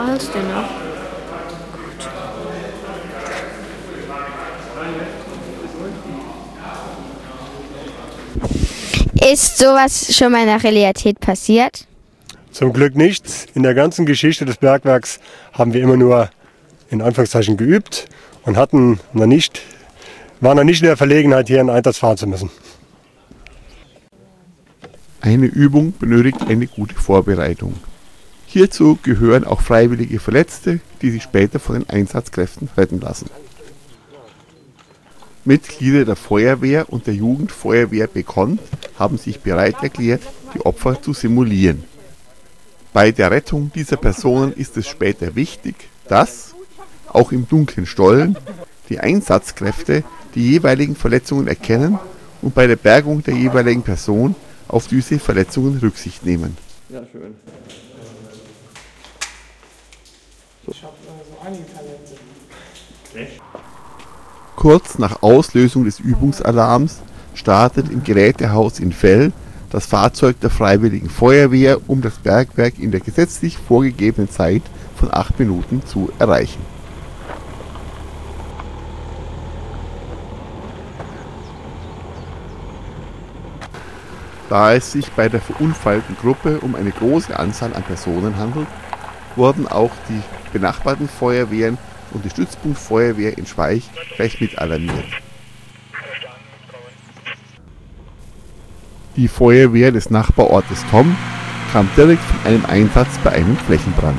strahlst du noch? Ist sowas schon mal in der Realität passiert? Zum Glück nichts. In der ganzen Geschichte des Bergwerks haben wir immer nur in Anführungszeichen geübt und waren noch nicht in der Verlegenheit, hier einen Einsatz fahren zu müssen. Eine Übung benötigt eine gute Vorbereitung. Hierzu gehören auch freiwillige Verletzte, die sich später von den Einsatzkräften retten lassen. Mitglieder der Feuerwehr und der Jugendfeuerwehr Bekon haben sich bereit erklärt, die Opfer zu simulieren. Bei der Rettung dieser Personen ist es später wichtig, dass, auch im dunklen Stollen, die Einsatzkräfte die jeweiligen Verletzungen erkennen und bei der Bergung der jeweiligen Person auf diese Verletzungen Rücksicht nehmen. Ja, schön. Ich habe so einige Talente. Kurz nach Auslösung des Übungsalarms startet im Gerätehaus in Fell das Fahrzeug der Freiwilligen Feuerwehr, um das Bergwerk in der gesetzlich vorgegebenen Zeit von 8 Minuten zu erreichen. Da es sich bei der verunfallten Gruppe um eine große Anzahl an Personen handelt, wurden auch die benachbarten Feuerwehren und die Stützpunktfeuerwehr in Schweich gleich mit alarmiert. Die Feuerwehr des Nachbarortes Tom kam direkt von einem Einsatz bei einem Flächenbrand.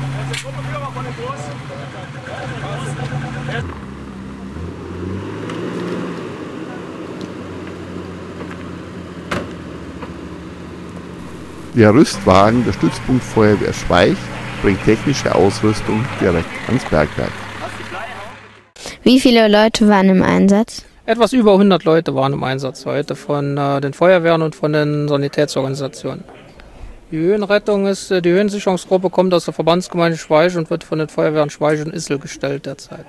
Der Rüstwagen der Stützpunktfeuerwehr Schweich bringt technische Ausrüstung direkt ans Bergwerk. Wie viele Leute waren im Einsatz? Etwas über 100 Leute waren im Einsatz heute von den Feuerwehren und von den Sanitätsorganisationen. Die Höhenrettung ist, die Höhensicherungsgruppe kommt aus der Verbandsgemeinde Schweich und wird von den Feuerwehren Schweich und Issel gestellt derzeit.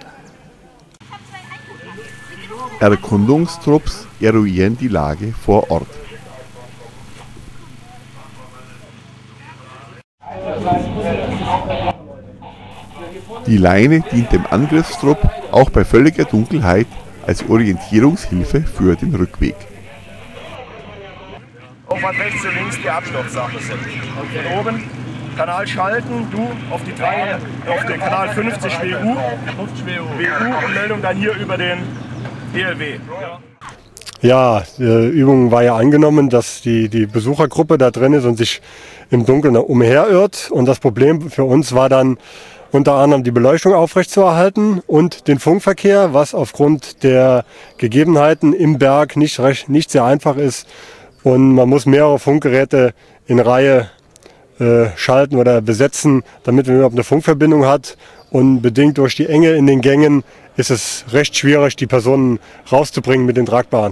Erkundungstrupps eruieren die Lage vor Ort. Die Leine dient dem Angriffstrupp auch bei völliger Dunkelheit als Orientierungshilfe für den Rückweg. Auf was rechts und links die Abstoßsache sind. Und von oben Kanal schalten, du auf die 3, auf den Kanal 50 WU und Meldung dann hier über den DLW. Ja, die Übung war ja angenommen, dass die Besuchergruppe da drin ist und sich im Dunkeln umherirrt. Und das Problem für uns war dann unter anderem die Beleuchtung aufrechtzuerhalten und den Funkverkehr, was aufgrund der Gegebenheiten im Berg nicht sehr einfach ist. Und man muss mehrere Funkgeräte in Reihe schalten oder besetzen, damit man überhaupt eine Funkverbindung hat. Und bedingt durch die Enge in den Gängen ist es recht schwierig, die Personen rauszubringen mit den Tragbaren.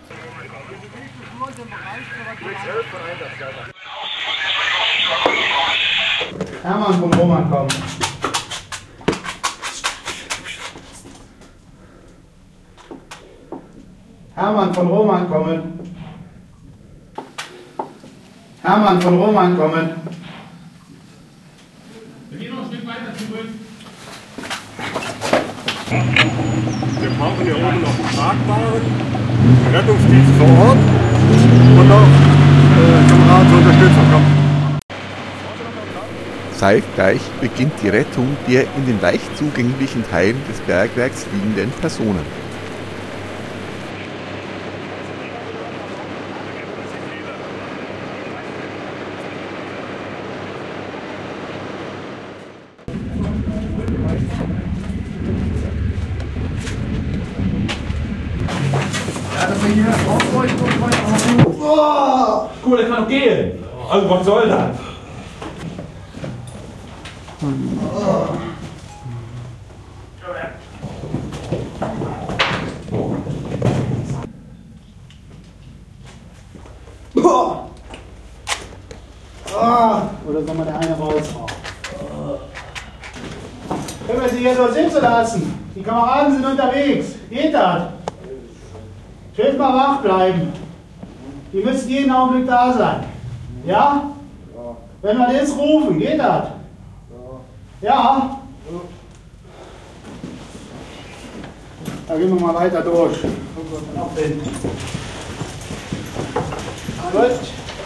Hermann von Roman kommen. Hermann von Roman kommen. Hermann von Roman kommen. Wir gehen noch ein Stück weiter zurück. Wir brauchen hier oben noch Tragbaren, Rettungsdienst vor Ort und auch Kameraden zur Unterstützung. Zeitgleich beginnt die Rettung der in den leicht zugänglichen Teilen des Bergwerks liegenden Personen. Oh, cool, der kann doch gehen. Also was soll das? Oder soll mal der eine raus? Können wir sie hier so sitzen lassen? Die Kameraden sind unterwegs. Geht das? Schön mal wach bleiben. Die müssen jeden Augenblick da sein. Ja? Wenn wir das rufen, geht das? Ja. Da gehen wir mal weiter durch. Noch hin. Gut.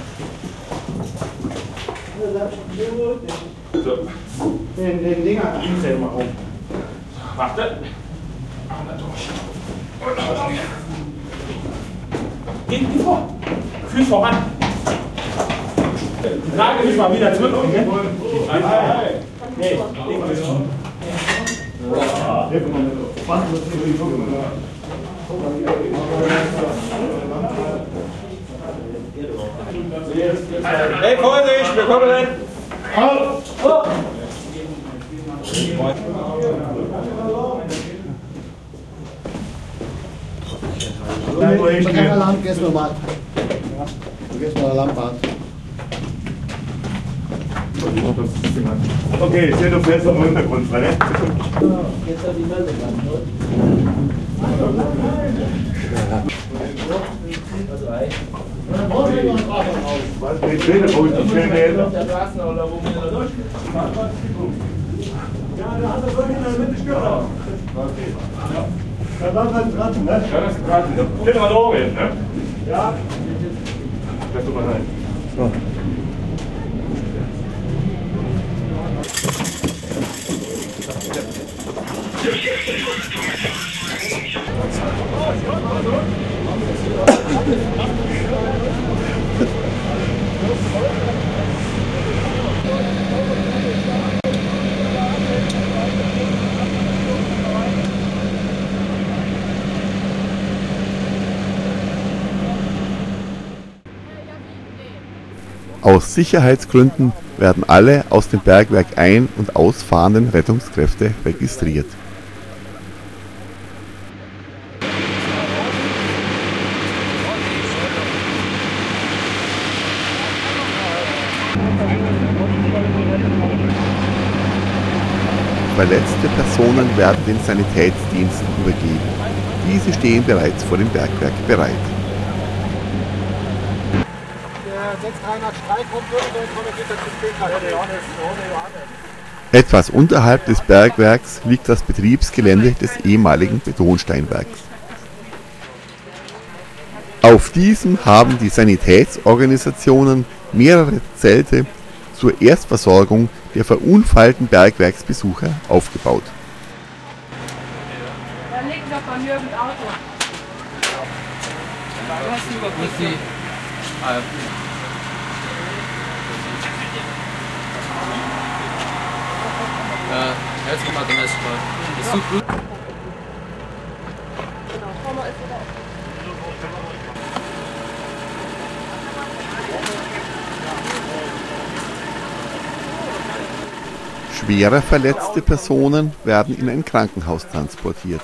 Den Dinger hängt er immer rum. Warte. Geht die vor. Füß voran. Trage dich mal wieder zurück. Nee, hey, Vorsicht, wir kommen rein. Kein Alarm, gehst normal. Du gehst mal Alarmbad. Okay, ich sehe, du fährst am Untergrund, ne? Jetzt hat die Meldung Was geht denn? Wo ist die Schönwälder? Ja, da hat er wirklich in der Mitte Stürmer. Okay. Da war halt dran, ne? Ja, das ist dran. Steht mal da oben, ne? Ja. Lass du mal rein. So. Aus Sicherheitsgründen werden alle aus dem Bergwerk ein- und ausfahrenden Rettungskräfte registriert. Verletzte Personen werden den Sanitätsdiensten übergeben. Diese stehen bereits vor dem Bergwerk bereit. Etwas unterhalb des Bergwerks liegt das Betriebsgelände des ehemaligen Betonsteinwerks. Auf diesem haben die Sanitätsorganisationen mehrere Zelte zur Erstversorgung der verunfallten Bergwerksbesucher aufgebaut. Da liegt doch bei mir im Auto. Jetzt kommt der Messball. Das tut gut. Schwerer verletzte Personen werden in ein Krankenhaus transportiert.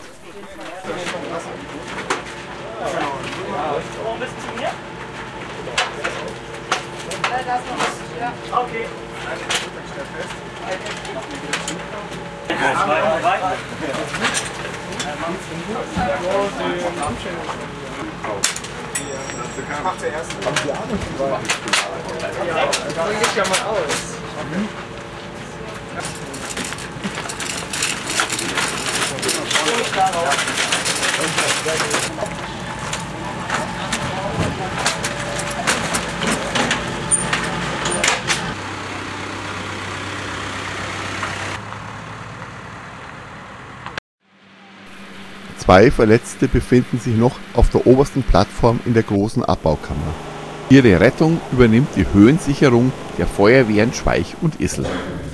Zwei Verletzte befinden sich noch auf der obersten Plattform in der großen Abbaukammer. Ihre Rettung übernimmt die Höhensicherung der Feuerwehren Schweich und Issel.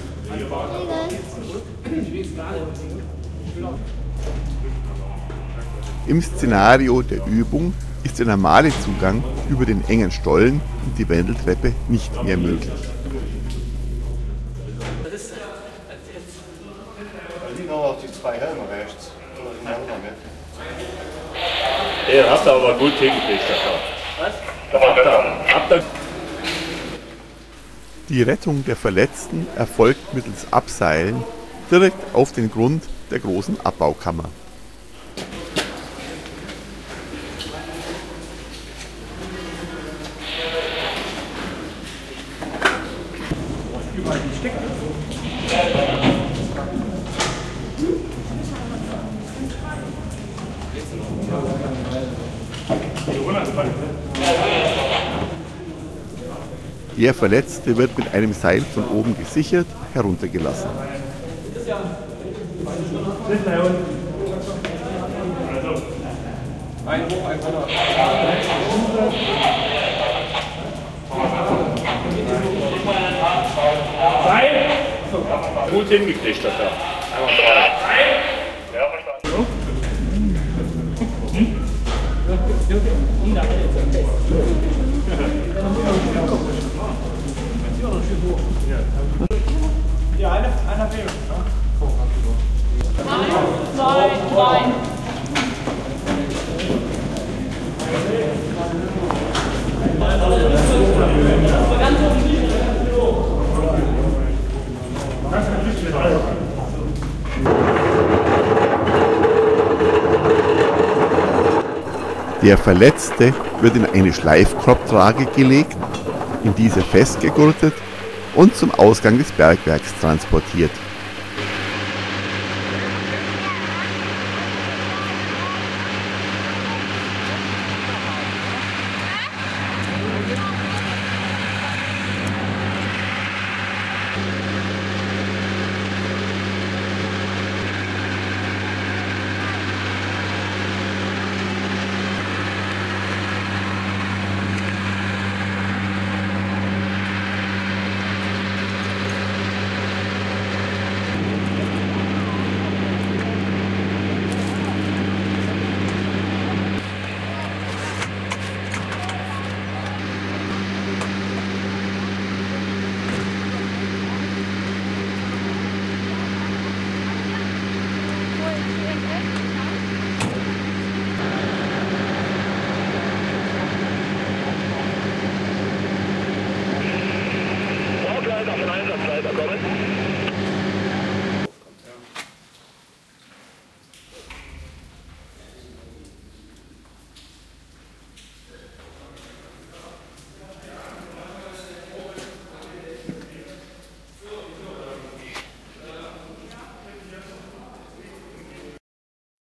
Im Szenario der Übung ist der normale Zugang über den engen Stollen und die Wendeltreppe nicht mehr möglich. Die noch auf die zwei Helme rechts. Den hast du aber gut hingekriegt. Was? Die Rettung der Verletzten erfolgt mittels Abseilen direkt auf den Grund der großen Abbaukammer. Der Verletzte wird mit einem Seil von oben gesichert heruntergelassen. Gut hingekriegt, das ja. Ja, einer fehlt. Nein. Der Verletzte wird in eine Schleifkorbtrage gelegt, in diese festgegurtet und zum Ausgang des Bergwerks transportiert. Auf den Einsatzleiter kommen.